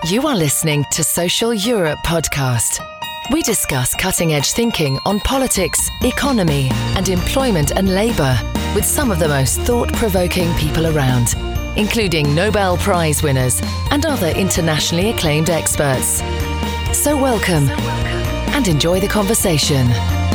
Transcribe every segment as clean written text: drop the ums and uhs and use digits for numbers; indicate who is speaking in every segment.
Speaker 1: You are listening to Social Europe podcast. We discuss cutting-edge thinking on politics, economy, and employment and labour with some of the most thought-provoking people around, including Nobel Prize winners and other internationally acclaimed experts. So welcome and enjoy the conversation.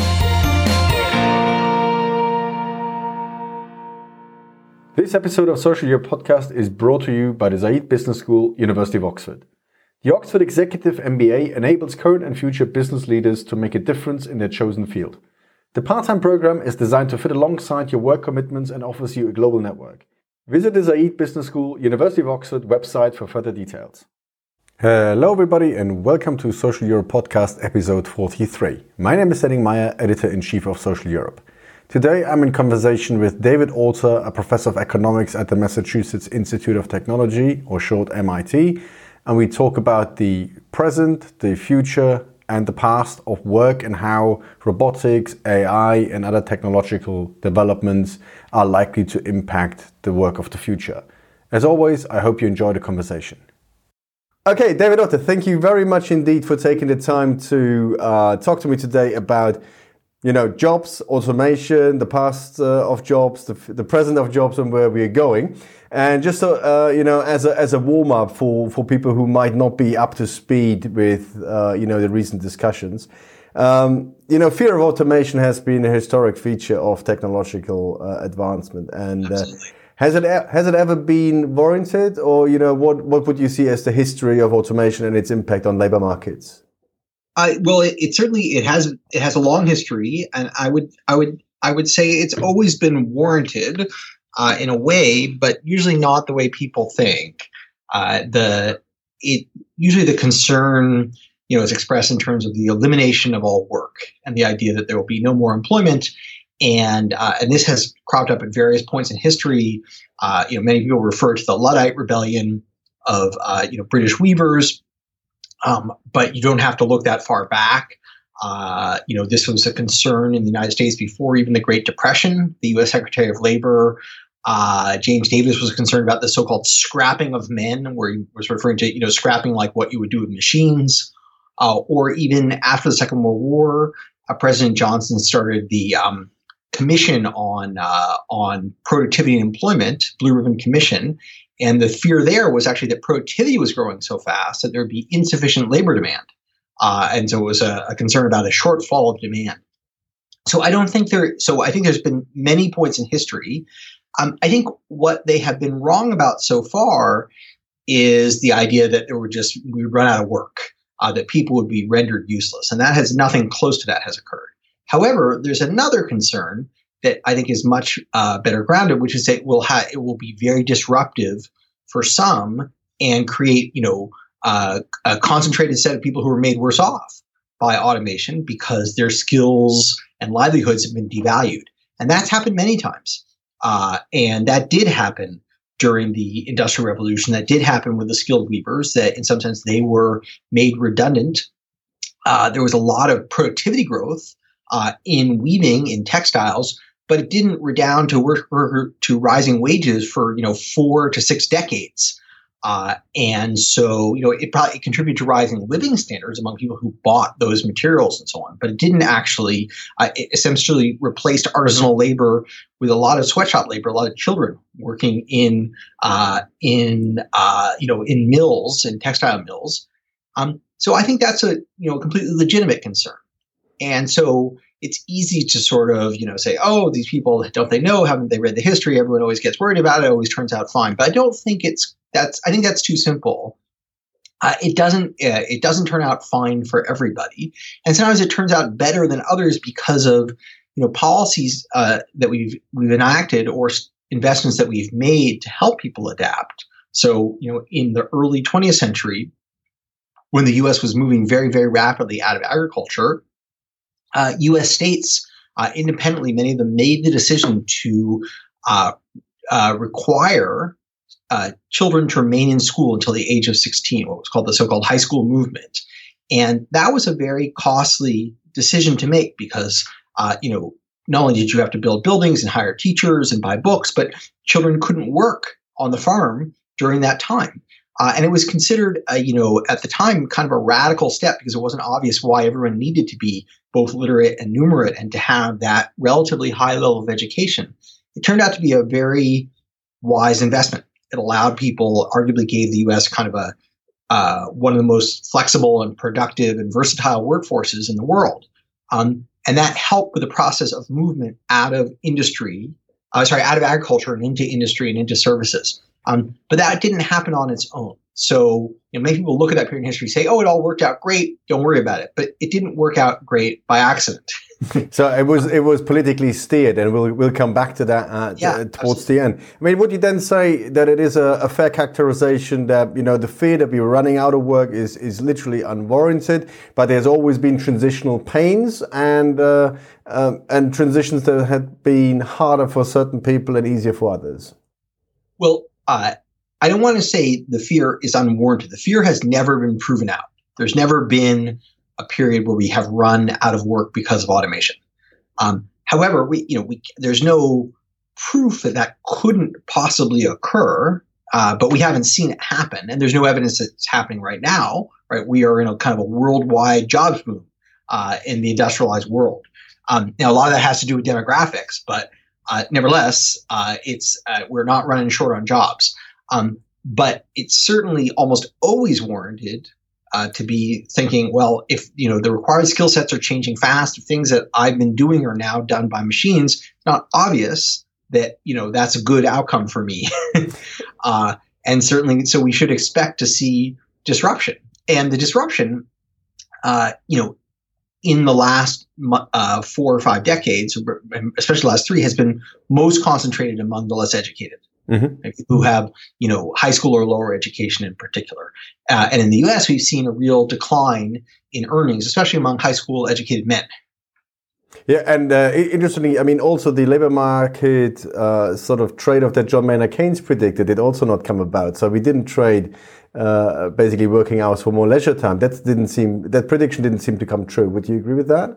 Speaker 2: This episode of Social Europe podcast is brought to you by the Said Business School, University of Oxford. The Oxford Executive MBA enables current and future business leaders to make a difference in their chosen field. The part-time program is designed to fit alongside your work commitments and offers you a global network. Visit the Said Business School, University of Oxford website for further details. Hello everybody and welcome to Social Europe podcast episode 43. My name is Henning Meyer, Editor-in-Chief of Social Europe. Today I'm in conversation with David Alter, a professor of economics at the Massachusetts Institute of Technology, or short MIT, and we talk about the present, the future, and the past of work and how robotics, AI, and other technological developments are likely to impact the work of the future. As always, I hope you enjoy the conversation. Okay, David Alter, thank you very much indeed for taking the time to talk to me today about jobs, automation, the past of jobs, the present of jobs, and where we are going. And just so, as a warm up for people who might not be up to speed with the recent discussions, fear of automation has been a historic feature of technological advancement. And has it ever been warranted, or what would you see as the history of automation and its impact on labor markets?
Speaker 3: It certainly has a long history, and I would say it's always been warranted in a way, but usually not the way people think. Usually the concern is expressed in terms of the elimination of all work and the idea that there will be no more employment, and this has cropped up at various points in history. Many people refer to the Luddite rebellion of British weavers. But you don't have to look that far back. This was a concern in the United States before even the Great Depression. The U.S. Secretary of Labor, James Davis, was concerned about the so-called scrapping of men, where he was referring to, scrapping like what you would do with machines. Or even after the Second World War, President Johnson started the Commission on Productivity and Employment, Blue Ribbon Commission. And the fear there was actually that productivity was growing so fast that there would be insufficient labor demand. And so it was a concern about a shortfall of demand. So I think there's been many points in history. I think what they have been wrong about so far is the idea that we would run out of work, that people would be rendered useless. And that has nothing close to that has occurred. However, there's another concern that I think is much better grounded, which is that it will be very disruptive for some and create, a concentrated set of people who are made worse off by automation because their skills and livelihoods have been devalued. And that's happened many times. And that did happen during the Industrial Revolution. That did happen with the skilled weavers, that in some sense they were made redundant. There was a lot of productivity growth in weaving, in textiles, but it didn't redound to rising wages for 4 to 6 decades, and so it contributed to rising living standards among people who bought those materials and so on. But it didn't actually. It essentially replaced artisanal labor with a lot of sweatshop labor, a lot of children working in mills, in textile mills. So I think that's a completely legitimate concern, and so it's easy to sort of, say, oh, these people, don't they know? Haven't they read the history? Everyone always gets worried about it. It always turns out fine. But I don't think I think that's too simple. It doesn't turn out fine for everybody. And sometimes it turns out better than others because of, policies that we've enacted or investments that we've made to help people adapt. So, in the early 20th century, when the U.S. was moving very, very rapidly out of agriculture, U.S. states independently, many of them made the decision to require children to remain in school until the age of 16, what was called the so-called high school movement. And that was a very costly decision to make because, not only did you have to build buildings and hire teachers and buy books, but children couldn't work on the farm during that time. And it was considered, at the time, kind of a radical step because it wasn't obvious why everyone needed to be both literate and numerate and to have that relatively high level of education. It turned out to be a very wise investment. It allowed people, arguably gave the U.S. kind of one of the most flexible and productive and versatile workforces in the world. And that helped with the process of movement out of agriculture and into industry and into services. But that didn't happen on its own. So many people look at that period in history and say, oh, it all worked out great. Don't worry about it. But it didn't work out great by accident.
Speaker 2: So it was politically steered, and we'll come back to that towards the end. I mean, would you then say that it is a fair characterization that the fear that we're running out of work is literally unwarranted, but there's always been transitional pains and transitions that have been harder for certain people and easier for others?
Speaker 3: Well, I don't want to say the fear is unwarranted. The fear has never been proven out. There's never been a period where we have run out of work because of automation. However, there's no proof that couldn't possibly occur, but we haven't seen it happen, and there's no evidence that it's happening right now. Right, we are in a kind of a worldwide jobs boom in the industrialized world. Now, a lot of that has to do with demographics, but nevertheless, we're not running short on jobs. But it's certainly almost always warranted to be thinking, well, if the required skill sets are changing fast, if things that I've been doing are now done by machines, it's not obvious that that's a good outcome for me. And certainly, so we should expect to see disruption. And the disruption, in the last 4 or 5 decades, especially the last 3, has been most concentrated among the less educated. Mm-hmm. Who have, high school or lower education in particular. And in the U.S., we've seen a real decline in earnings, especially among high school educated men.
Speaker 2: Yeah, and interestingly, I mean, also the labor market sort of trade-off that John Maynard Keynes predicted did also not come about. So we didn't trade basically working hours for more leisure time. That prediction didn't seem to come true. Would you agree with that?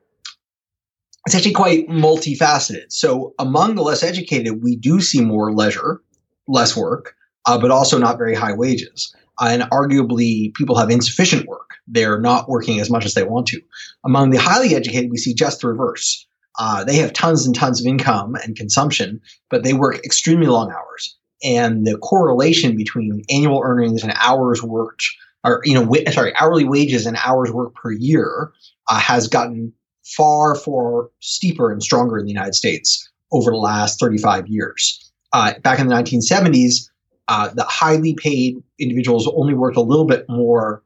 Speaker 2: It's
Speaker 3: actually quite multifaceted. So among the less educated, we do see more leisure, less work, but also not very high wages. And arguably, people have insufficient work. They're not working as much as they want to. Among the highly educated, we see just the reverse. They have tons and tons of income and consumption, but they work extremely long hours. And the correlation between annual earnings and hours worked, hourly wages and hours worked per year has gotten far steeper and stronger in the United States over the last 35 years. Back in the 1970s, the highly paid individuals only worked a little bit more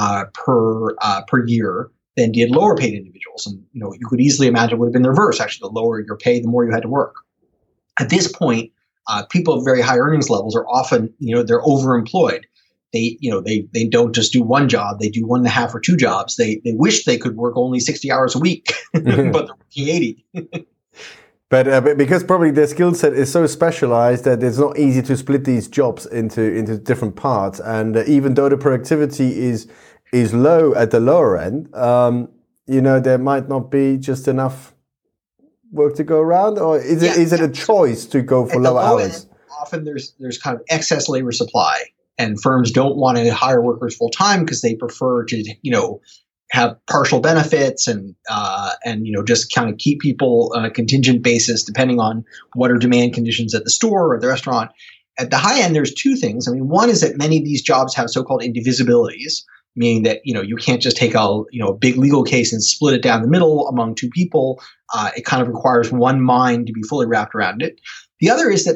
Speaker 3: per year than did lower paid individuals. And you could easily imagine it would have been the reverse. Actually, the lower your pay, the more you had to work. At this point, people of very high earnings levels are often, they're overemployed. They don't just do one job. They do 1.5 or 2 jobs. They wish they could work only 60 hours a week, but they're working 80.
Speaker 2: But because probably their skill set is so specialized that it's not easy to split these jobs into different parts. And even though the productivity is low at the lower end, there might not be just enough work to go around. Or is it a choice to go for lower hours?
Speaker 3: Often there's kind of excess labor supply. And firms don't want to hire workers full time because they prefer to, have partial benefits and just kind of keep people on a contingent basis depending on what are demand conditions at the store or the restaurant. At the high end, there's 2 things. I mean, one is that many of these jobs have so-called indivisibilities, meaning that you can't just take a big legal case and split it down the middle among 2 people. It kind of requires one mind to be fully wrapped around it. The other is that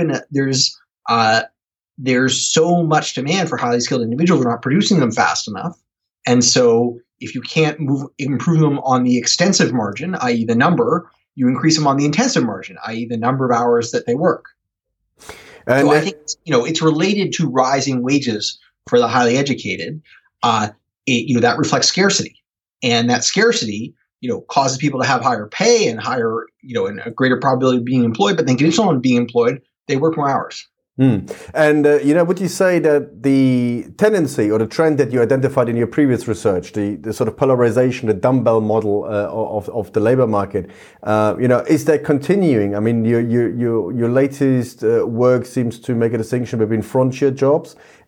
Speaker 3: there's so much demand for highly skilled individuals, we're not producing them fast enough. And so if you can't improve them on the extensive margin, i.e. the number, you increase them on the intensive margin, i.e. the number of hours that they work. And so I think it's related to rising wages for the highly educated. That reflects scarcity. And that scarcity, causes people to have higher pay and higher, and a greater probability of being employed. But then conditional on being employed, they work more hours.
Speaker 2: And, would you say that the tendency or the trend that you identified in your previous research, the sort of polarization, the dumbbell model of the labor market, is that continuing? I mean, your latest work seems to make a distinction between frontier jobs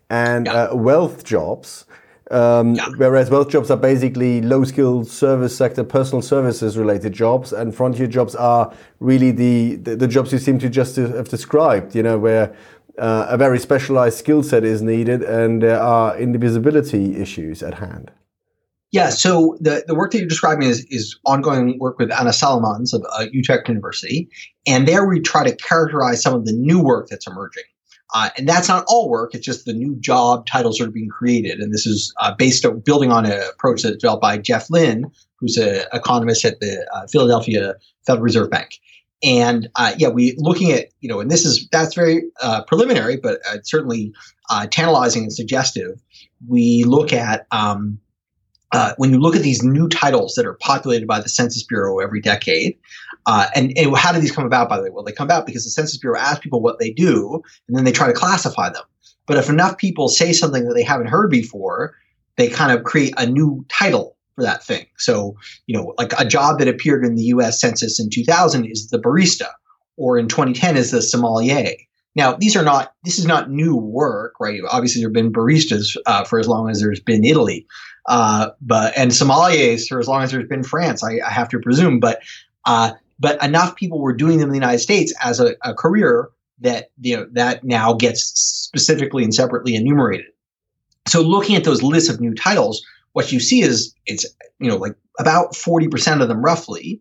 Speaker 2: and wealth jobs. Whereas wealth jobs are basically low-skilled service sector, personal services related jobs, and frontier jobs are really the jobs you seem to just have described, where a very specialized skill set is needed and there are indivisibility issues at hand.
Speaker 3: Yeah, so the work that you're describing is ongoing work with Anna Salomons of Utrecht University, and there we try to characterize some of the new work that's emerging. And that's not all work, it's just the new job titles that are being created. And this is building on an approach that's developed by Jeff Lynn, who's an economist at the Philadelphia Federal Reserve Bank. And we looking at, and that's very preliminary, but certainly tantalizing and suggestive. We look at when you look at these new titles that are populated by the Census Bureau every decade, and how do these come about, by the way? Well, they come about because the Census Bureau asks people what they do, and then they try to classify them. But if enough people say something that they haven't heard before, they kind of create a new title for that thing. So, like a job that appeared in the U.S. Census in 2000 is the barista, or in 2010 is the sommelier. Now, this is not new work, right? Obviously, there have been baristas for as long as there's been Italy, and sommeliers for as long as there's been France, I have to presume. But enough people were doing them in the United States as a career that that now gets specifically and separately enumerated. So, looking at those lists of new titles, what you see is it's like about 40% of them roughly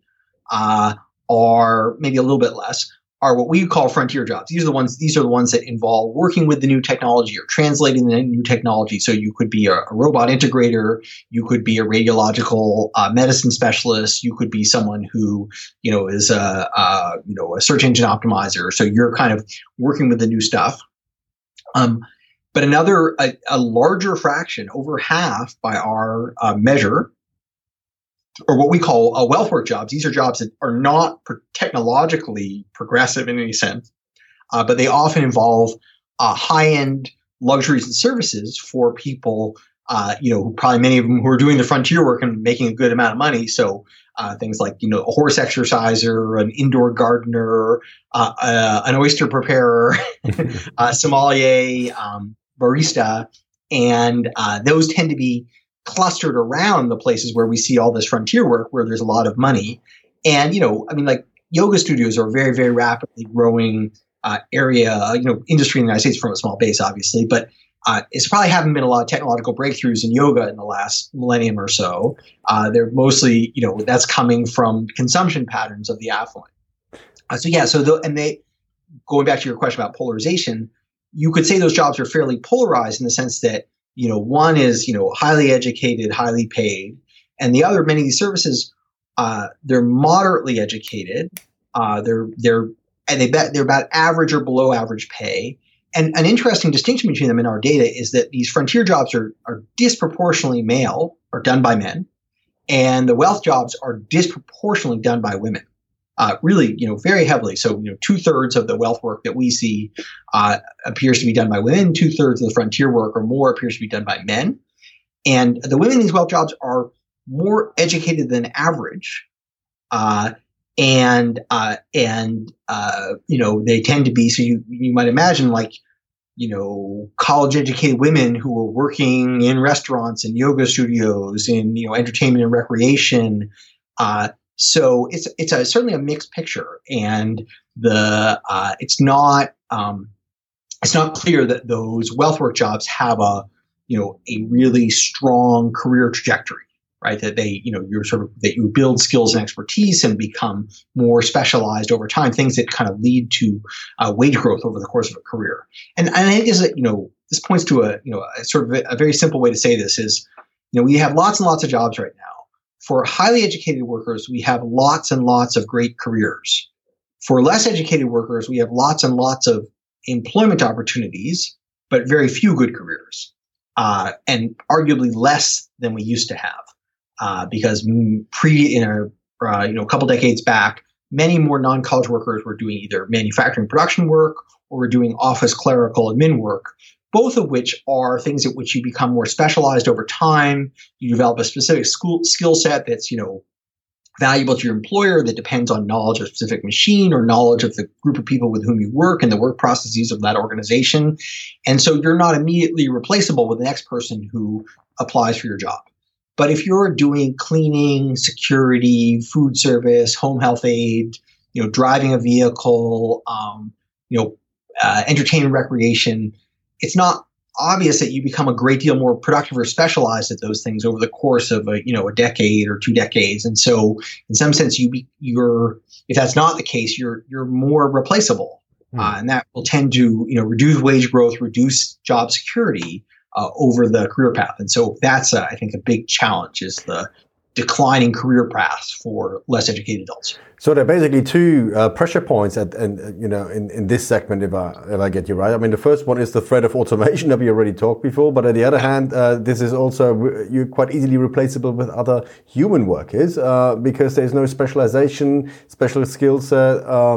Speaker 3: are maybe a little bit less are what we call frontier jobs. These are the ones that involve working with the new technology or translating the new technology. So you could be a robot integrator, you could be a radiological medicine specialist, you could be someone who is a search engine optimizer. So you're kind of working with the new stuff. But a larger fraction, over half by our measure, or what we call wealth work jobs. These are jobs that are not technologically progressive in any sense, but they often involve high-end luxuries and services for people, probably many of them who are doing the frontier work and making a good amount of money. So things like, a horse exerciser, an indoor gardener, an oyster preparer, sommelier, barista, and those tend to be clustered around the places where we see all this frontier work, where there's a lot of money. And, like yoga studios are a very, very rapidly growing area, industry in the United States from a small base, obviously, but it's probably haven't been a lot of technological breakthroughs in yoga in the last millennium or so. They're mostly, that's coming from consumption patterns of the affluent. Going back to your question about polarization, you could say those jobs are fairly polarized in the sense that, one is, highly educated, highly paid, and the other, many of these services, they're moderately educated. They're about average or below average pay. And an interesting distinction between them in our data is that these frontier jobs are disproportionately male, or done by men, and the wealth jobs are disproportionately done by women. Really, very heavily. So, 2/3 of the wealth work that we see appears to be done by women. 2/3 of the frontier work or more appears to be done by men. And the women in these wealth jobs are more educated than average, they tend to be. So you might imagine, like, college educated women who are working in restaurants and yoga studios, in entertainment and recreation. So it's certainly a mixed picture, and it's not clear that those wealth work jobs have a really strong career trajectory, right? That that you build skills and expertise and become more specialized over time, things that kind of lead to wage growth over the course of a career. And I think this points to a very simple way to say this is, we have lots and lots of jobs right now. For highly educated workers, we have lots and lots of great careers. For less educated workers, we have lots and lots of employment opportunities, but very few good careers, and arguably less than we used to have, because a couple decades back, many more non-college workers were doing either manufacturing production work or were doing office clerical admin work, both of which are things at which you become more specialized over time. You develop a specific skill set that's, valuable to your employer that depends on knowledge of a specific machine or knowledge of the group of people with whom you work and the work processes of that organization. And so you're not immediately replaceable with the next person who applies for your job. But if you're doing cleaning, security, food service, home health aid, driving a vehicle, entertainment, recreation, it's not obvious that you become a great deal more productive or specialized at those things over the course of a decade or 2 decades. And so in some sense, you're if that's not the case, you're more replaceable. And that will tend to, reduce wage growth, reduce job security over the career path. And so that's, I think, a big challenge is the declining career paths for less educated adults.
Speaker 2: So there are basically 2 pressure points in this segment, if I get you right. I mean, the first one is the threat of automation that we already talked before, but on the other hand, this is also you're quite easily replaceable with other human workers because there's no specialization, special skill set.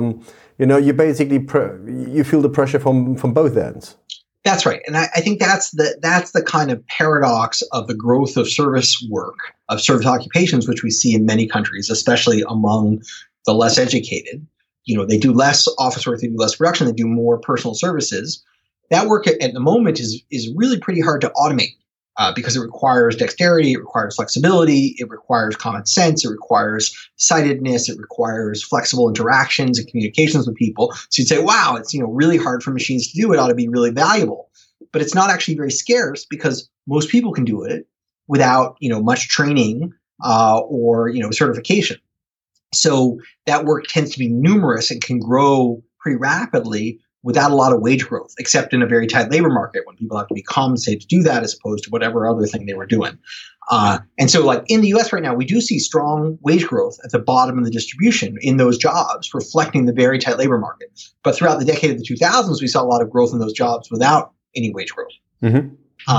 Speaker 2: You basically you feel the pressure from both ends.
Speaker 3: That's right, and I think that's the kind of paradox of the growth of service work, of service occupations, which we see in many countries, especially among the less educated. They do less office work, they do less production, they do more personal services. That work at the moment is really pretty hard to automate because it requires dexterity, it requires flexibility, it requires common sense, it requires sightedness, it requires flexible interactions and communications with people. So you'd say, wow, it's really hard for machines to do. It ought to be really valuable. But it's not actually very scarce because most people can do it without much training or certification. So that work tends to be numerous and can grow pretty rapidly without a lot of wage growth, except in a very tight labor market when people have to be compensated to do that as opposed to whatever other thing they were doing. And so like in the US right now, we do see strong wage growth at the bottom of the distribution in those jobs, reflecting the very tight labor market. But throughout the decade of the 2000s, we saw a lot of growth in those jobs without any wage growth. Mm-hmm.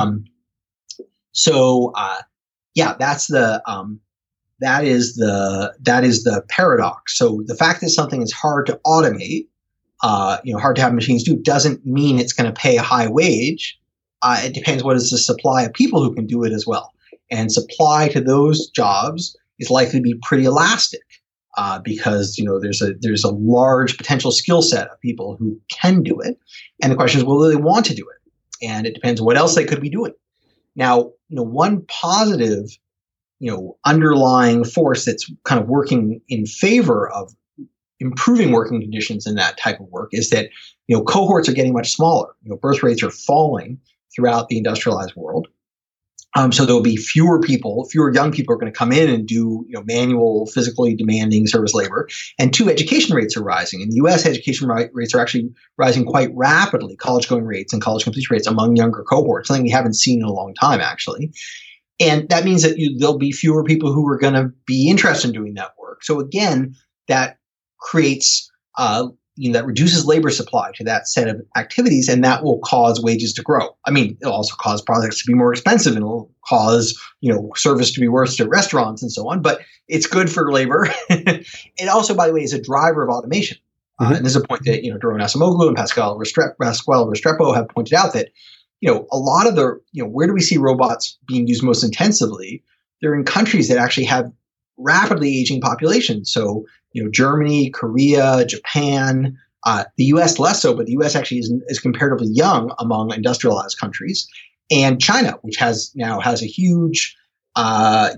Speaker 3: That is the paradox. So the fact that something is hard to automate, hard to have machines do, doesn't mean it's going to pay a high wage. It depends what is the supply of people who can do it as well. And supply to those jobs is likely to be pretty elastic because there's a large potential skill set of people who can do it. And the question is, will they want to do it? And it depends what else they could be doing. Now, one positive underlying force that's kind of working in favor of improving working conditions in that type of work is that, cohorts are getting much smaller. Birth rates are falling throughout the industrialized world. So there'll be fewer young people are going to come in and do, manual, physically demanding service labor. And 2, education rates are rising. In the U.S., education rates are actually rising quite rapidly, college-going rates and college completion rates among younger cohorts, something we haven't seen in a long time, actually. And that means that there'll be fewer people who are going to be interested in doing that work. So again, that creates, that reduces labor supply to that set of activities, and that will cause wages to grow. I mean, it'll also cause products to be more expensive, and it'll cause, service to be worse at restaurants and so on. But it's good for labor. It also, by the way, is a driver of automation. Mm-hmm. And this is a point that, Doron Acemoglu and Pasquale Restrepo have pointed out that, a lot of the, where do we see robots being used most intensively? They're in countries that actually have rapidly aging populations. So, Germany, Korea, Japan, the U.S. less so, but the U.S. actually is comparatively young among industrialized countries, and China, which has a huge, has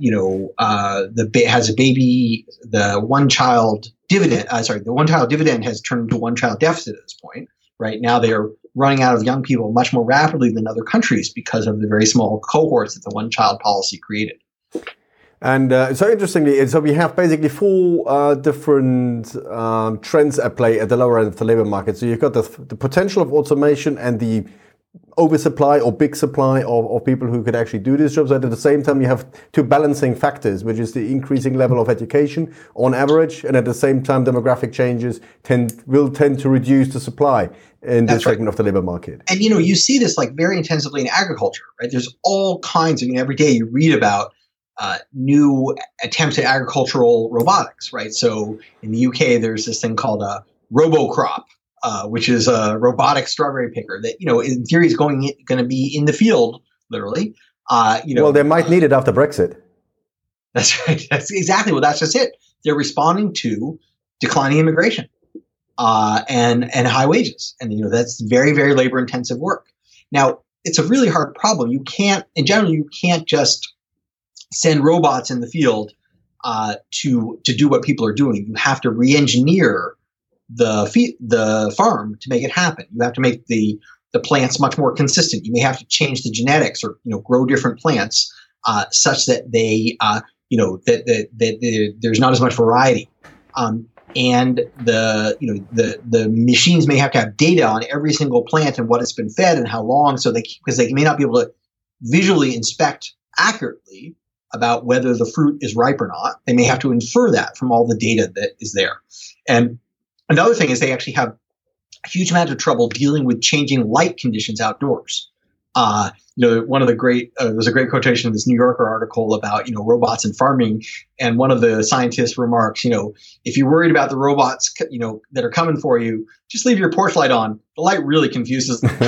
Speaker 3: a baby. The one-child dividend has turned into one-child deficit at this point. Right now, they are running out of young people much more rapidly than other countries because of the very small cohorts that the one-child policy created.
Speaker 2: And so interestingly, so we have basically 4 different trends at play at the lower end of the labor market. So you've got the potential of automation and the oversupply or big supply of people who could actually do these jobs. And at the same time, you have 2 balancing factors, which is the increasing level of education on average, and at the same time, demographic changes will tend to reduce the supply in this segment of the labor market. And,
Speaker 3: you see this like very intensively in agriculture, right? There's all kinds of, every day you read about new attempts at agricultural robotics, right? So in the UK, there's this thing called a RoboCrop, which is a robotic strawberry picker that, in theory is going to be in the field, literally.
Speaker 2: Well, they might need it after Brexit.
Speaker 3: That's right. That's exactly. Well, that's just it. They're responding to declining immigration and high wages. And, that's very, very labor intensive work. Now, it's a really hard problem. You can't just send robots in the field to do what people are doing. You have to re-engineer the farm to make it happen. You have to make the plants much more consistent. You may have to change the genetics or grow different plants such that they that there's not as much variety. And the machines may have to have data on every single plant and what it's been fed and how long, because they may not be able to visually inspect accurately about whether the fruit is ripe or not. They may have to infer that from all the data that is there. And another thing is they actually have a huge amount of trouble dealing with changing light conditions outdoors. One of the there's a great quotation in this New Yorker article about, robots and farming. And one of the scientists remarks, if you're worried about the robots, that are coming for you, just leave your porch light on. The light really confuses them.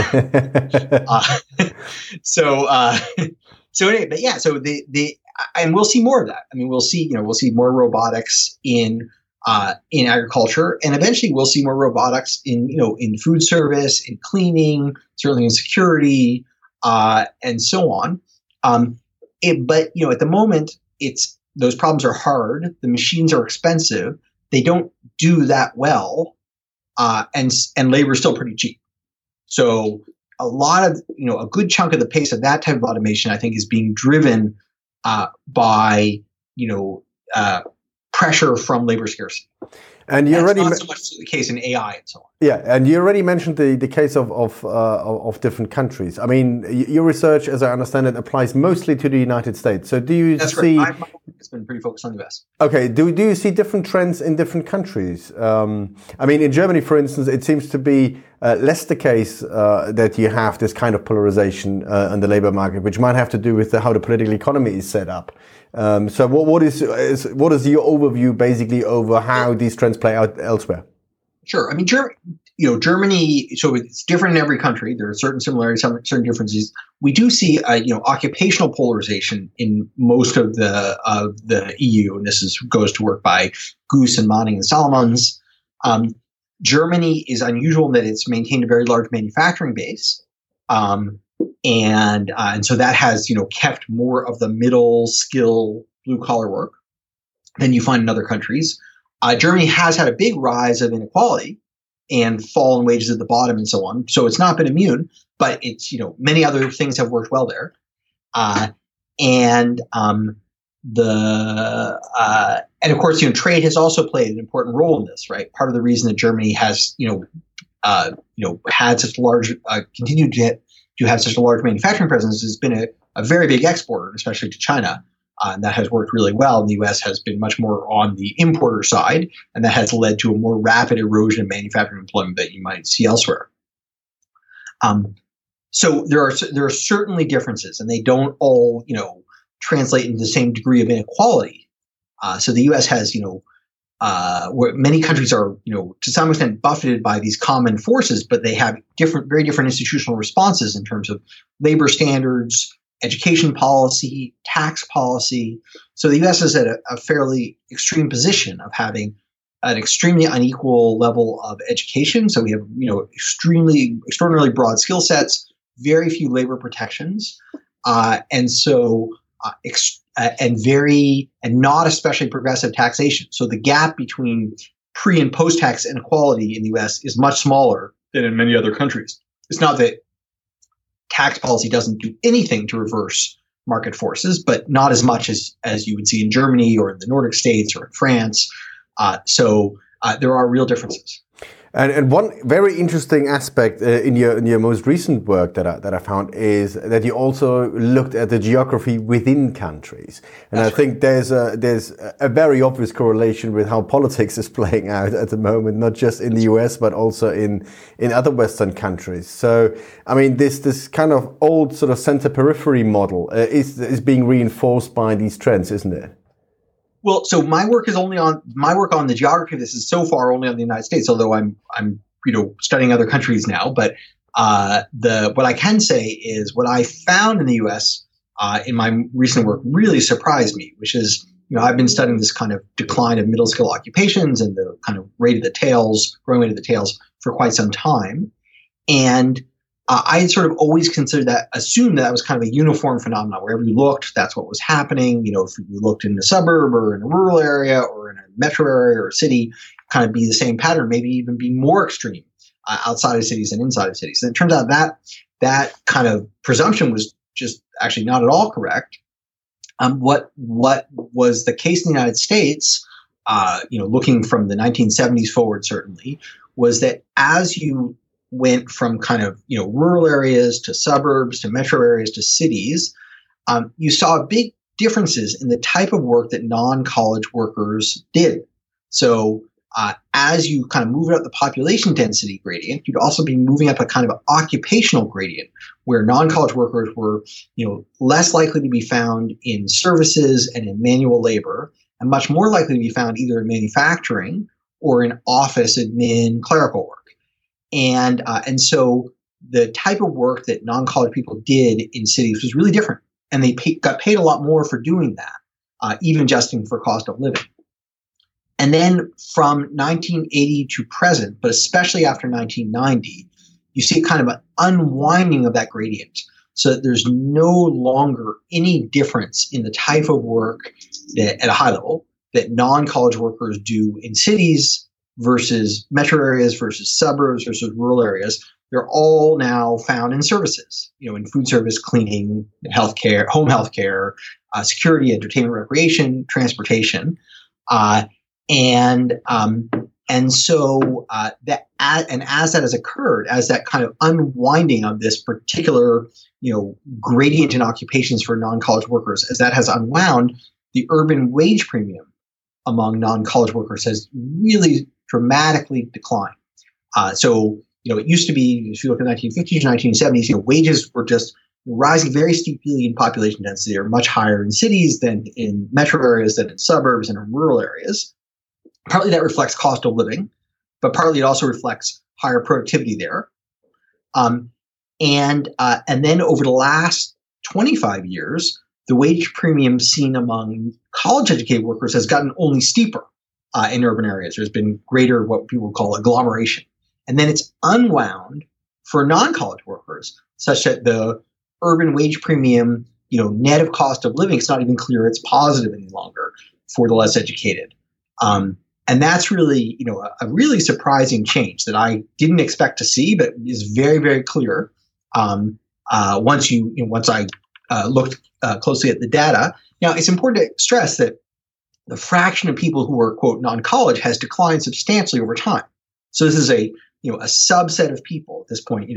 Speaker 3: And we'll see more of that. I mean, we'll see more robotics in agriculture, and eventually we'll see more robotics in food service, in cleaning, certainly in security, and so on. But at the moment, those problems are hard. The machines are expensive. They don't do that well, and labor is still pretty cheap. So a lot of a good chunk of the pace of that type of automation, I think, is being driven by pressure from labor scarcity.
Speaker 2: And you already
Speaker 3: not so much the case in AI and so on.
Speaker 2: Yeah, and you already mentioned the case of different countries. I mean, your research, as I understand it, applies mostly to the United States. So do you see?
Speaker 3: Right. It's been pretty focused on the US.
Speaker 2: Okay. Do you see different trends in different countries? I mean, in Germany, for instance, it seems to be less the case that you have this kind of polarization on the labor market, which might have to do with how the political economy is set up. So what is your overview basically over how these trends play out elsewhere?
Speaker 3: Sure. I mean, Germany. So it's different in every country. There are certain similarities, certain differences. We do see, occupational polarization in most of the EU, and this goes to work by Goose and Manning and Salomons. Germany is unusual in that it's maintained a very large manufacturing base, and so that has kept more of the middle skill blue collar work than you find in other countries. Germany has had a big rise of inequality and fall in wages at the bottom and so on. So it's not been immune, but it's, many other things have worked well there. And of course, trade has also played an important role in this, right? Part of the reason that Germany has, had such a large, continued to have such a large manufacturing presence has been a very big exporter, especially to China. And that has worked really well. And the U.S. has been much more on the importer side, and that has led to a more rapid erosion of manufacturing employment that you might see elsewhere. So there are certainly differences, and they don't all translate into the same degree of inequality. So the U.S. has where many countries are to some extent buffeted by these common forces, but they have very different institutional responses in terms of labor standards, education policy, tax policy. So the U.S. is at a fairly extreme position of having an extremely unequal level of education. So we have, extraordinarily broad skill sets, very few labor protections, and not especially progressive taxation. So the gap between pre and post tax inequality in the U.S. is much smaller than in many other countries. It's not that tax policy doesn't do anything to reverse market forces, but not as much as you would see in Germany or in the Nordic states or in France. So there are real differences.
Speaker 2: And one very interesting aspect in your most recent work that I found is that you also looked at the geography within countries, and I think there's a very obvious correlation with how politics is playing out at the moment, not just in the US but also in other Western countries. So I mean, this kind of old sort of center periphery model is being reinforced by these trends, isn't it?
Speaker 3: Well, so my work on the geography of this is so far only on the United States, although I'm studying other countries now. But what I can say is what I found in the U.S. In my recent work really surprised me, which is I've been studying this kind of decline of middle skill occupations and the kind of growing rate of the tails for quite some time. And I had sort of always assumed that was kind of a uniform phenomenon. Wherever you looked, that's what was happening. If you looked in a suburb or in a rural area or in a metro area or a city, kind of be the same pattern, maybe even be more extreme outside of cities and inside of cities. And it turns out that kind of presumption was just actually not at all correct. What was the case in the United States, looking from the 1970s forward, certainly, was that as you went from kind of, rural areas to suburbs to metro areas to cities, you saw big differences in the type of work that non-college workers did. So as you kind of move up the population density gradient, you'd also be moving up a kind of occupational gradient where non-college workers were, less likely to be found in services and in manual labor, and much more likely to be found either in manufacturing or in office admin clerical work. And so the type of work that non-college people did in cities was really different. And they got paid a lot more for doing that, even adjusting for cost of living. And then from 1980 to present, but especially after 1990, you see kind of an unwinding of that gradient so that there's no longer any difference in the type of work that, at a high level, that non-college workers do in cities versus metro areas versus suburbs versus rural areas. They're all now found in services, in food service, cleaning, healthcare, home healthcare, security, entertainment, recreation, transportation. And so as that has occurred, as that kind of unwinding of this particular, gradient in occupations for non-college workers, as that has unwound, the urban wage premium among non-college workers has really dramatically declined. So it used to be, if you look at the 1950s, 1970s, wages were just rising very steeply in population density, or much higher in cities than in metro areas, than in suburbs and in rural areas. Partly that reflects cost of living, but partly it also reflects higher productivity there. And then over the last 25 years, the wage premium seen among college-educated workers has gotten only steeper in urban areas. There's been greater what people call agglomeration. And then it's unwound for non-college workers, such that the urban wage premium, net of cost of living, it's not even clear it's positive any longer for the less educated. And that's really, a really surprising change that I didn't expect to see, but is very, very clear once I looked closely at the data. Now, it's important to stress that the fraction of people who are, quote, non-college has declined substantially over time. So this is a subset of people at this point.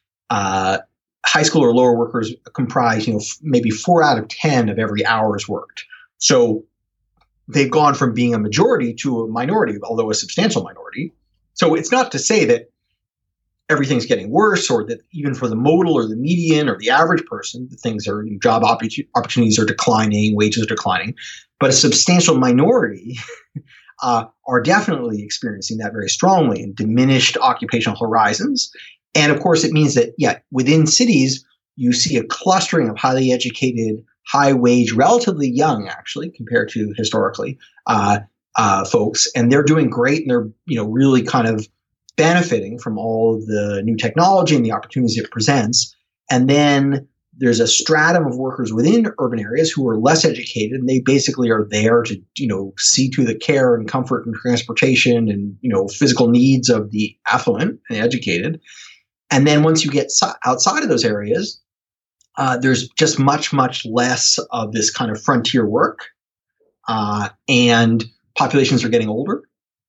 Speaker 3: High school or lower workers comprise, maybe 4 out of 10 of every hour's worked. So they've gone from being a majority to a minority, although a substantial minority. So it's not to say that everything's getting worse, or that even for the modal or the median or the average person, job opportunities are declining, wages are declining. But a substantial minority are definitely experiencing that very strongly in diminished occupational horizons. And of course, it means that, within cities, you see a clustering of highly educated, high wage, relatively young, actually, compared to historically, folks. And they're doing great, and they're, really kind of benefiting from all of the new technology and the opportunities it presents. And then there's a stratum of workers within urban areas who are less educated, and they basically are there to, see to the care and comfort and transportation and, physical needs of the affluent and educated. And then once you get outside of those areas, there's just much, much less of this kind of frontier work, and populations are getting older,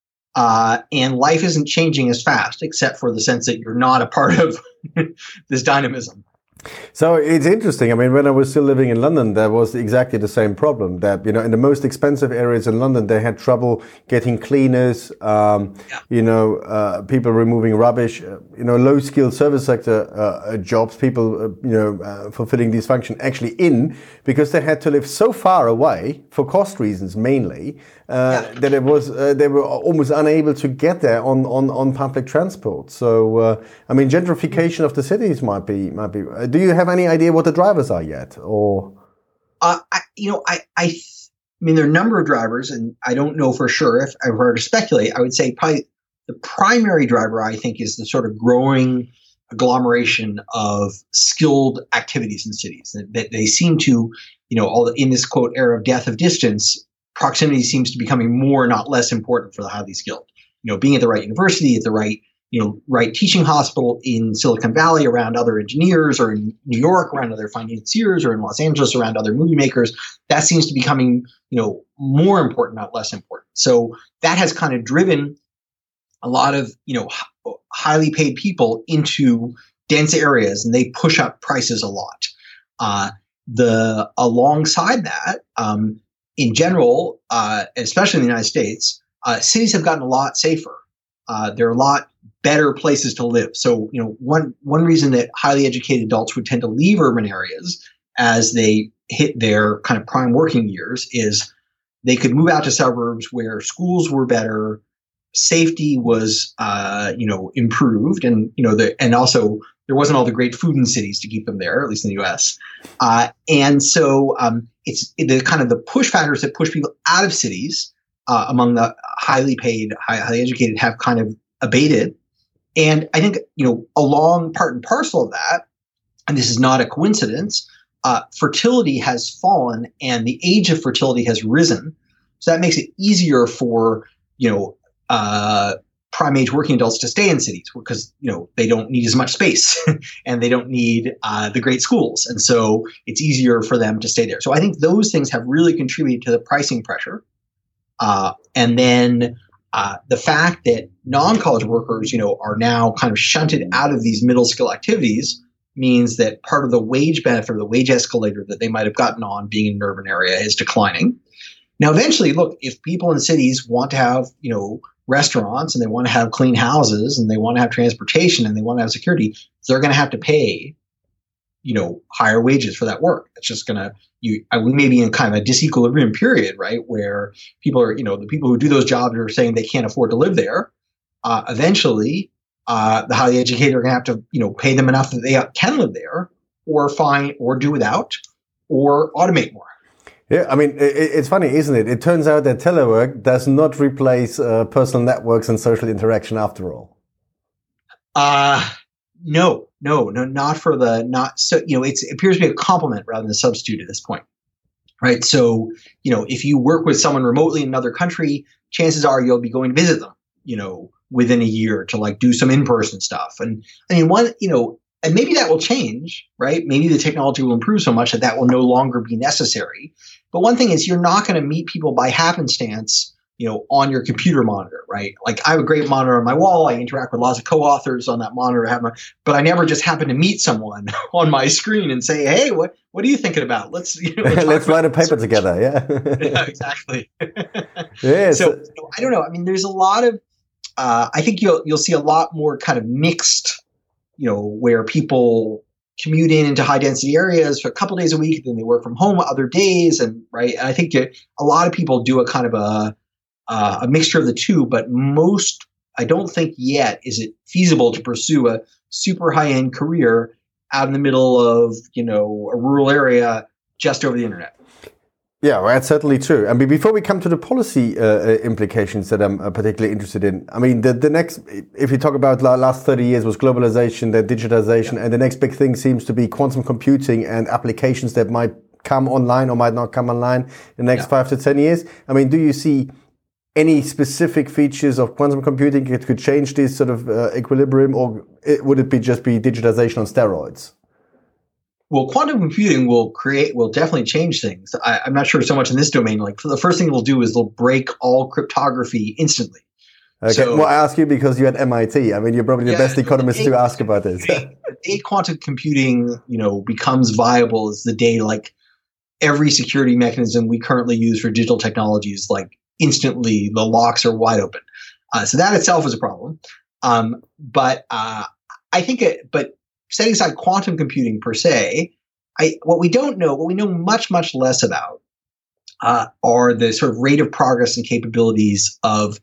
Speaker 3: and life isn't changing as fast, except for the sense that you're not a part of this dynamism.
Speaker 2: So it's interesting. I mean, when I was still living in London, there was exactly the same problem that, in the most expensive areas in London, they had trouble getting cleaners, people removing rubbish, low-skilled service sector jobs, people, fulfilling these functions actually because they had to live so far away for cost reasons mainly, that they were almost unable to get there on public transport. So, gentrification of the cities might be. Do you have any idea what the drivers are yet, or?
Speaker 3: mean, there are a number of drivers, and I don't know for sure. If I were to speculate, I would say probably the primary driver, I think, is the sort of growing agglomeration of skilled activities in cities. That they seem to, in this quote era of death of distance, proximity seems to be becoming more, not less important for the highly skilled. Being at the right university, at the right teaching hospital in Silicon Valley around other engineers, or in New York around other financiers, or in Los Angeles around other movie makers, that seems to be becoming, more important, not less important. So that has kind of driven a lot of, highly paid people into dense areas, and they push up prices a lot. Alongside that, in general, especially in the United States, cities have gotten a lot safer. They're a lot better places to live. So, one reason that highly educated adults would tend to leave urban areas as they hit their kind of prime working years is they could move out to suburbs where schools were better, safety was, improved, and and also there wasn't all the great food in cities to keep them there, at least in the U.S. And so it's the kind of the push factors that push people out of cities among the highly paid, highly educated have kind of abated. And I think, along part and parcel of that, and this is not a coincidence, fertility has fallen and the age of fertility has risen. So that makes it easier for, prime age working adults to stay in cities because, they don't need as much space and they don't need the great schools. And so it's easier for them to stay there. So I think those things have really contributed to the pricing pressure. And then the fact that non-college workers, are now kind of shunted out of these middle skill activities means that part of the wage benefit or the wage escalator that they might have gotten on being in an urban area is declining. Now, eventually, look, if people in cities want to have, restaurants and they want to have clean houses and they want to have transportation and they want to have security, they're going to have to pay, higher wages for that work. It's just going to, we may be in kind of a disequilibrium period, right? Where people are, the people who do those jobs are saying they can't afford to live there. Eventually, the highly educated are going to have to, pay them enough that they can live there, or do without, or automate more.
Speaker 2: Yeah, I mean, it's funny, isn't it? It turns out that telework does not replace personal networks and social interaction after all.
Speaker 3: No, not for it appears to be a complement rather than a substitute at this point, right? So, if you work with someone remotely in another country, chances are you'll be going to visit them, within a year to do some in-person stuff. And I mean, and maybe that will change, right? Maybe the technology will improve so much that will no longer be necessary. But one thing is, you're not going to meet people by happenstance, on your computer monitor, right? Like, I have a great monitor on my wall. I interact with lots of co-authors on that monitor. But I never just happen to meet someone on my screen and say, "Hey, what are you thinking about? Let's
Speaker 2: let's write a paper together." Yeah.
Speaker 3: Yeah, exactly.
Speaker 2: Yeah.
Speaker 3: So I don't know. I mean, there's a lot of. I think you'll see a lot more kind of mixed. Where people commute into high density areas for a couple days a week, then they work from home other days, and right. And I think a lot of people do a kind of a mixture of the two, but I don't think yet is it feasible to pursue a super high end career out in the middle of a rural area just over the internet.
Speaker 2: Yeah, well, that's certainly true. I mean, before we come to the policy implications that I'm particularly interested in, I mean, the next, if you talk about the last 30 years was globalization, then digitization, and the next big thing seems to be quantum computing and applications that might come online or might not come online in the next 5 to 10 years. I mean, do you see any specific features of quantum computing that could change this sort of equilibrium, or would it just be digitization on steroids?
Speaker 3: Well, quantum computing will definitely change things. I'm not sure so much in this domain. Like, the first thing it'll do is they'll break all cryptography instantly.
Speaker 2: Okay. So, well, I ask you because you're at MIT. I mean, you're probably the best economist to ask about this.
Speaker 3: The day quantum computing, becomes viable is the day, like, every security mechanism we currently use for digital technologies, like, instantly the locks are wide open. So that itself is a problem. But I think but setting aside quantum computing per se, what we know much, much less about are the sort of rate of progress and capabilities of,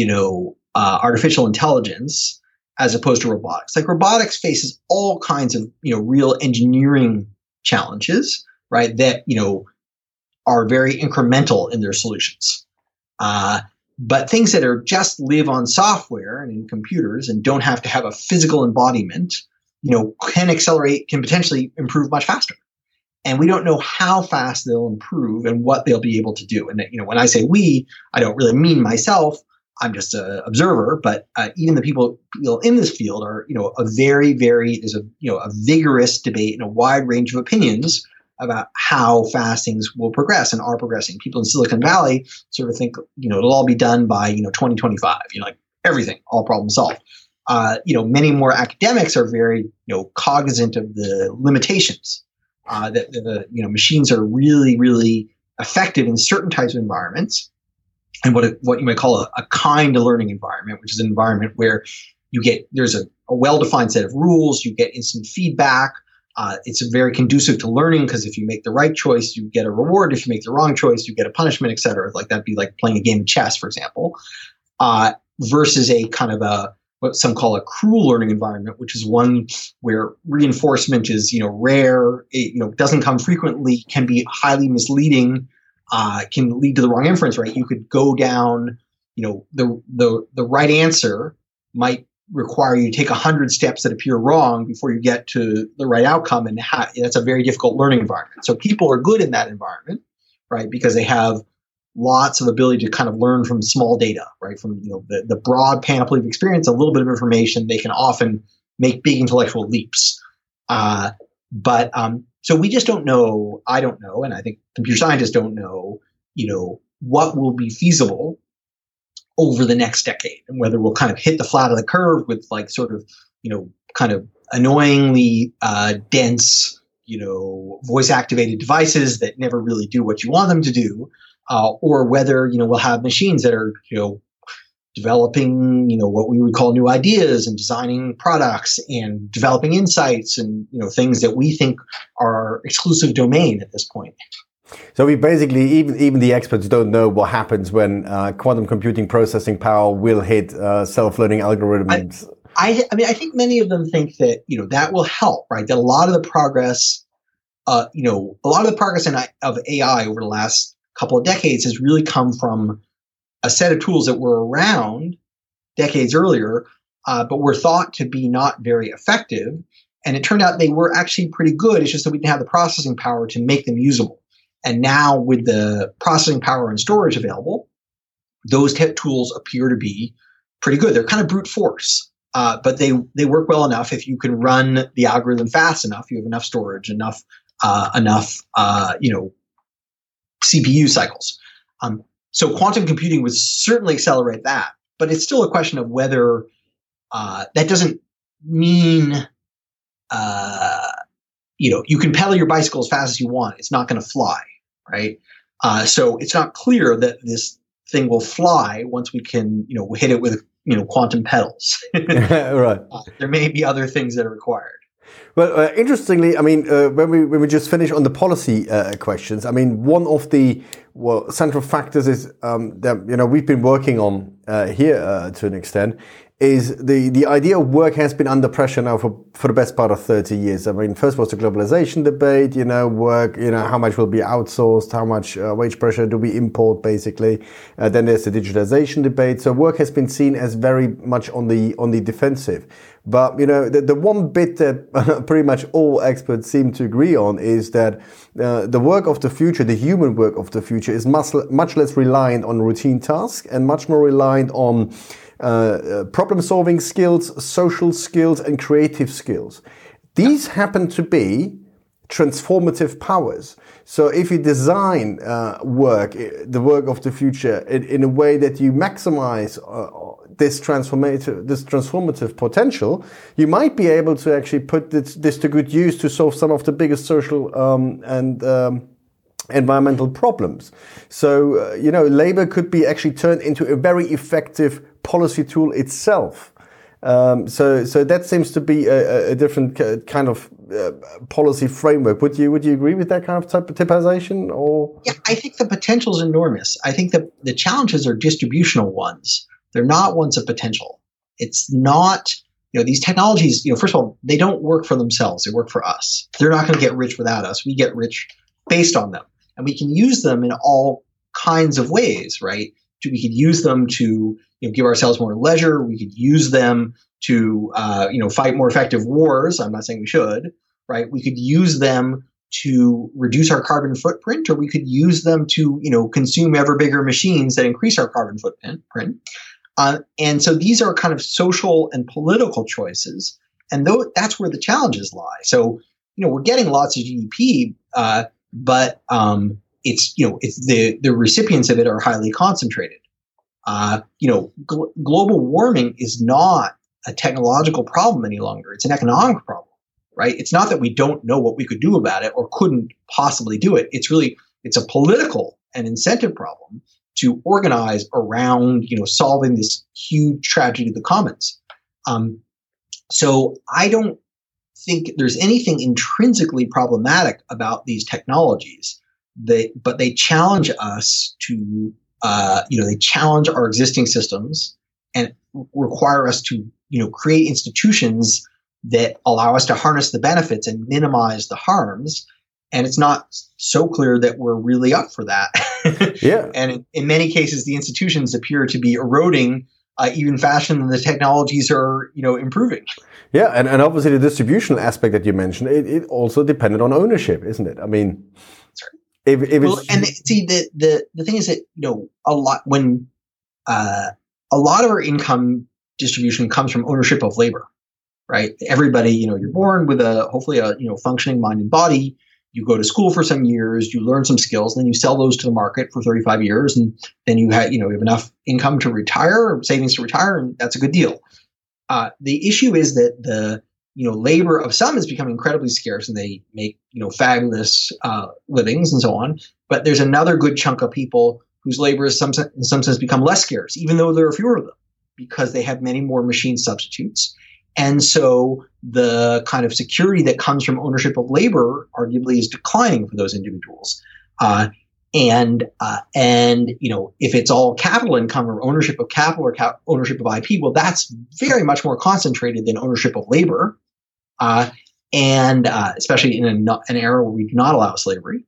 Speaker 3: artificial intelligence as opposed to robotics. Like, robotics faces all kinds of, real engineering challenges, right? That, are very incremental in their solutions. But things that are just live on software and in computers and don't have to have a physical embodiment, can potentially improve much faster. And we don't know how fast they'll improve and what they'll be able to do. And when I say we, I don't really mean myself. I'm just an observer. But even the people in this field are, there's a vigorous debate and a wide range of opinions about how fast things will progress and are progressing. People in Silicon Valley sort of think, it'll all be done by, 2025, like everything, all problems solved. Many more academics are very, cognizant of the limitations, that the machines are really, really effective in certain types of environments. And what you might call a kind of learning environment, which is an environment where there's a well-defined set of rules, you get instant feedback. It's very conducive to learning because if you make the right choice, you get a reward. If you make the wrong choice, you get a punishment, et cetera. Like that'd be like playing a game of chess, for example, versus a kind of what some call a cruel learning environment, which is one where reinforcement is, rare, it, doesn't come frequently, can be highly misleading, can lead to the wrong inference, right? You could go down, the right answer might require you to take 100 steps that appear wrong before you get to the right outcome. And that's a very difficult learning environment. So people are good in that environment, right? Because they have lots of ability to kind of learn from small data, right? From, the broad panoply of experience, a little bit of information, they can often make big intellectual leaps. So we just don't know. I don't know. And I think computer scientists don't know, what will be feasible over the next decade and whether we'll kind of hit the flat of the curve with like sort of, kind of annoyingly dense, voice activated devices that never really do what you want them to do, or whether, we'll have machines that are, developing, what we would call new ideas and designing products and developing insights and, things that we think are exclusive domain at this point.
Speaker 2: So we basically, even the experts don't know what happens when quantum computing processing power will hit self-learning algorithms.
Speaker 3: I think many of them think that, that will help, right? That a lot of the progress, of AI over the last couple of decades has really come from a set of tools that were around decades earlier, but were thought to be not very effective. And it turned out they were actually pretty good. It's just that we didn't have the processing power to make them usable. And now with the processing power and storage available, those tools appear to be pretty good. They're kind of brute force, but they work well enough if you can run the algorithm fast enough, you have enough storage, enough CPU cycles. So quantum computing would certainly accelerate that, but it's still a question of whether that doesn't mean you can pedal your bicycle as fast as you want. It's not going to fly, right? So it's not clear that this thing will fly once we can, hit it with, quantum pedals.
Speaker 2: Right.
Speaker 3: There may be other things that are required.
Speaker 2: Well, interestingly, when we just finish on the policy questions, one of the central factors is that we've been working on here to an extent is the idea of work has been under pressure now for the best part of 30 years. First was the globalization debate, work, how much will be outsourced, how much wage pressure do we import, basically. Then there's the digitalization debate. So work has been seen as very much on the defensive. But, the one bit that pretty much all experts seem to agree on is that the work of the future, the human work of the future, is much less reliant on routine tasks and much more reliant on problem-solving skills, social skills, and creative skills. These happen to be transformative powers. So if you design the work of the future in a way that you maximize this transformative potential, you might be able to actually put this to good use to solve some of the biggest social and environmental problems. So, labor could be actually turned into a very effective policy tool itself. So that seems to be a different kind of policy framework. Would you agree with that kind of typization? Or
Speaker 3: yeah, I think the potential is enormous. I think that the challenges are distributional ones. They're not ones of potential. It's not, these technologies, first of all, they don't work for themselves. They work for us. They're not going to get rich without us. We get rich based on them. And we can use them in all kinds of ways, right? We could use them to give ourselves more leisure. We could use them to fight more effective wars. I'm not saying we should, right? We could use them to reduce our carbon footprint, or we could use them to consume ever bigger machines that increase our carbon footprint. And so these are kind of social and political choices, and that's where the challenges lie. So we're getting lots of GDP, but it's the recipients of it are highly concentrated. Global warming is not a technological problem any longer. It's an economic problem, right? It's not that we don't know what we could do about it or couldn't possibly do it. It's a political and incentive problem to organize around, solving this huge tragedy of the commons. So I don't think there's anything intrinsically problematic about these technologies. But they challenge us to, they challenge our existing systems and require us to, create institutions that allow us to harness the benefits and minimize the harms. And it's not so clear that we're really up for that.
Speaker 2: Yeah.
Speaker 3: And in many cases, the institutions appear to be eroding even faster than the technologies are, improving.
Speaker 2: Yeah, and obviously the distributional aspect that you mentioned, it also depended on ownership, isn't it? I mean, if
Speaker 3: the thing is that a lot of our income distribution comes from ownership of labor, right? Everybody, you're born with hopefully a functioning mind and body. You go to school for some years, you learn some skills, and then you sell those to the market for 35 years, and then you have enough income to retire or savings to retire, and that's a good deal. The issue is that the labor of some is becoming incredibly scarce, and they make fabulous livings and so on. But there's another good chunk of people whose labor is in some sense become less scarce, even though there are fewer of them, because they have many more machine substitutes. And so the kind of security that comes from ownership of labor arguably is declining for those individuals. And if it's all capital income or ownership of capital or ownership of IP, well, that's very much more concentrated than ownership of labor. And especially in an era where we do not allow slavery.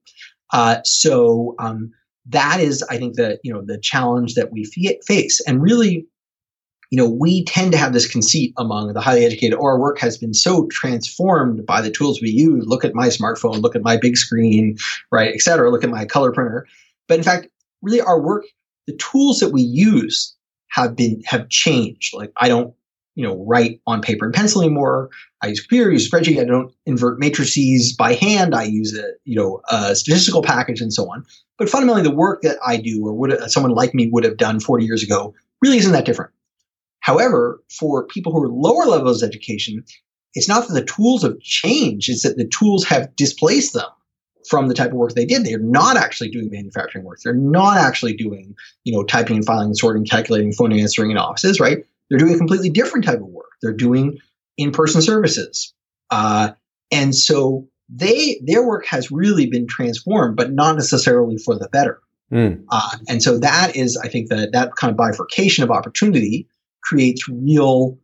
Speaker 3: So that is, I think, the challenge that we face. And really, we tend to have this conceit among the highly educated, our work has been so transformed by the tools we use. Look at my smartphone, look at my big screen, right, et cetera, look at my color printer. But in fact, really our work, the tools that we use have changed. Like I don't, write on paper and pencil anymore. I use computer, I use spreadsheet. I don't invert matrices by hand. I use a statistical package and so on. But fundamentally, the work that I do or someone like me would have done 40 years ago really isn't that different. However, for people who are lower levels of education, it's not that the tools have changed. It's that the tools have displaced them from the type of work they did. They're not actually doing manufacturing work. They're not actually doing, typing and filing and sorting, calculating, phone answering in offices, right? They're doing a completely different type of work. They're doing in-person services. And so their work has really been transformed, but not necessarily for the better. And so that is, I think, that kind of bifurcation of opportunity creates real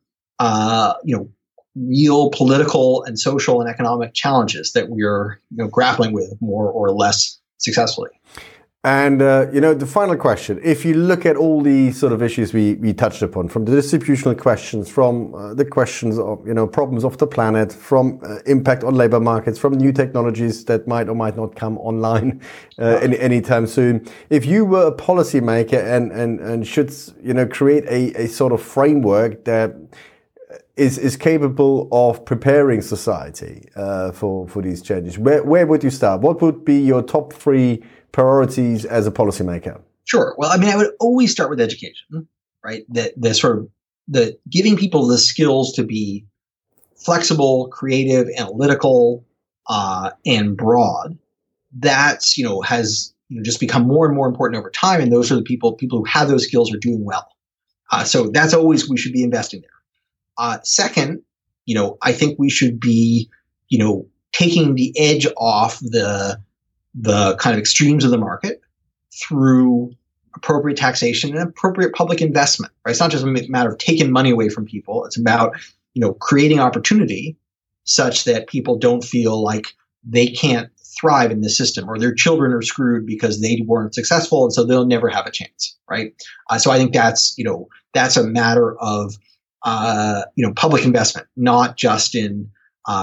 Speaker 3: political and social and economic challenges that we are grappling with more or less successfully.
Speaker 2: And, the final question, if you look at all the sort of issues we touched upon, from the distributional questions, from the questions of, problems of the planet, from impact on labor markets, from new technologies that might or might not come online anytime soon. If you were a policymaker and should, create a sort of framework that is capable of preparing society for these changes, where would you start? What would be your top 3 priorities as a policymaker?
Speaker 3: Sure. Well, I would always start with education, right? The giving people the skills to be flexible, creative, analytical, and broad. That's, has just become more and more important over time. And those are the people who have those skills are doing well. So that's always, we should be investing there. Second, I think we should be, taking the edge off the kind of extremes of the market through appropriate taxation and appropriate public investment, right? It's not just a matter of taking money away from people. It's about, creating opportunity such that people don't feel like they can't thrive in this system, or their children are screwed because they weren't successful, and so they'll never have a chance, right? So I think that's a matter of public investment, not just in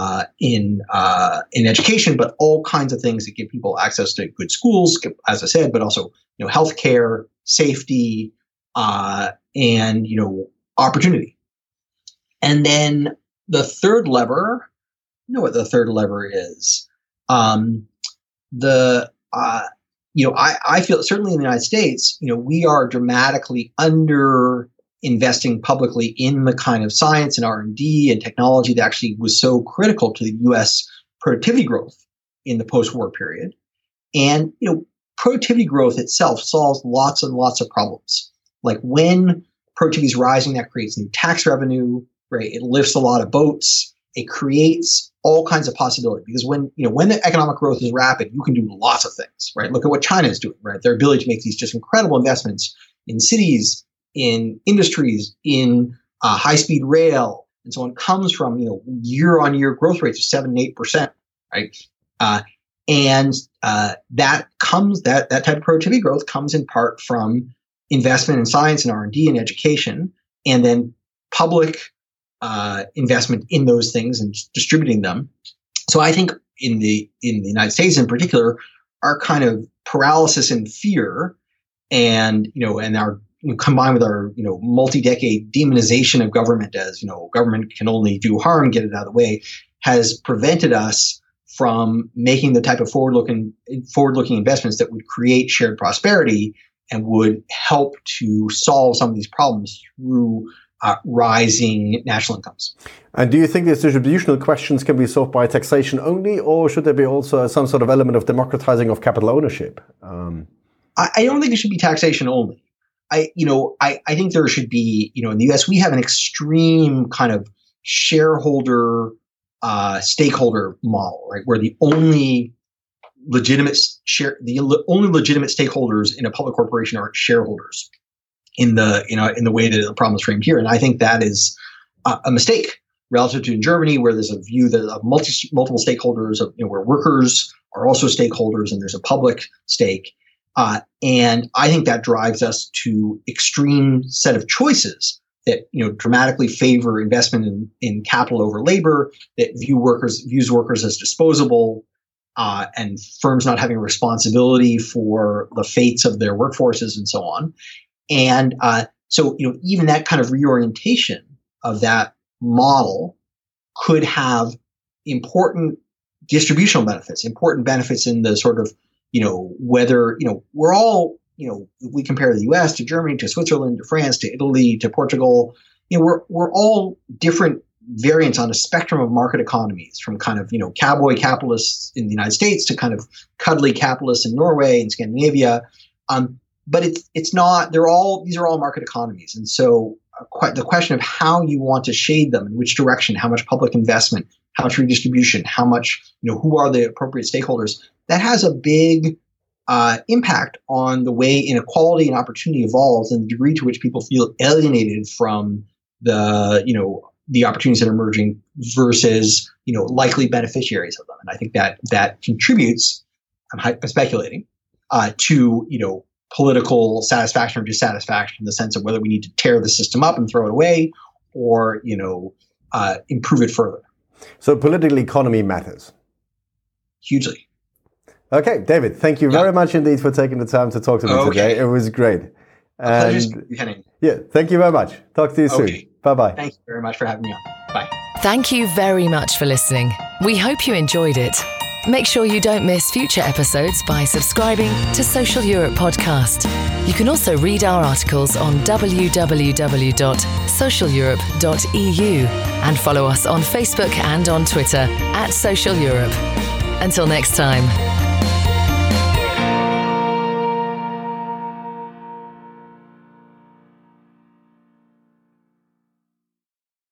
Speaker 3: education, but all kinds of things that give people access to good schools, as I said, but also healthcare, safety, and opportunity. And then the third lever, what the third lever is. I feel certainly in the United States, we are dramatically under investing publicly in the kind of science and R&D and technology that actually was so critical to the U.S. productivity growth in the post-war period. And, productivity growth itself solves lots and lots of problems. Like when productivity is rising, that creates new tax revenue, right? It lifts a lot of boats. It creates all kinds of possibility, because when the economic growth is rapid, you can do lots of things, right? Look at what China is doing, right? Their ability to make these just incredible investments in cities, in industries, in high-speed rail, and so on, comes from year-on-year growth rates of 7-8%, right? And that type of productivity growth comes in part from investment in science and R&D and education, and then public investment in those things and distributing them. So I think in the United States in particular, our kind of paralysis and fear, and our combined with our multi-decade demonization of government as government can only do harm, get it out of the way, has prevented us from making the type of forward-looking investments that would create shared prosperity and would help to solve some of these problems through rising national incomes. And do you think these distributional questions can be solved by taxation only, or should there be also some sort of element of democratizing of capital ownership? I don't think it should be taxation only. I think there should be, in the U.S. we have an extreme kind of shareholder stakeholder model, right, where the only legitimate stakeholders in a public corporation are shareholders in the way that the problem is framed here. And I think that is a mistake relative to in Germany, where there's a view that of multiple stakeholders, where workers are also stakeholders and there's a public stake. And I think that drives us to extreme set of choices that dramatically favor investment in capital over labor, that views workers as disposable, and firms not having a responsibility for the fates of their workforces and so on. And so even that kind of reorientation of that model could have important distributional benefits, important benefits in the sort of whether we're all if we compare the U.S. to Germany, to Switzerland, to France, to Italy, to Portugal, we're all different variants on a spectrum of market economies, from kind of cowboy capitalists in the United States to kind of cuddly capitalists in Norway and Scandinavia. But it's not. These are all market economies, and so the question of how you want to shade them, in which direction, how much public investment, how much redistribution, how much who are the appropriate stakeholders, that has a big impact on the way inequality and opportunity evolves, and the degree to which people feel alienated from the opportunities that are emerging versus likely beneficiaries of them. And I think that contributes, I'm speculating, to political satisfaction or dissatisfaction, in the sense of whether we need to tear the system up and throw it away, or improve it further. So political economy matters hugely. Okay, David, thank you very much indeed for taking the time to talk to me today. It was great. And yeah, thank you very much. Talk to you soon. Bye-bye. Thank you very much for having me on. Bye.
Speaker 1: Thank you very much for listening. We hope you enjoyed it. Make sure you don't miss future episodes by subscribing to Social Europe Podcast. You can also read our articles on www.socialeurope.eu and follow us on Facebook and on Twitter @Social Europe. Until next time.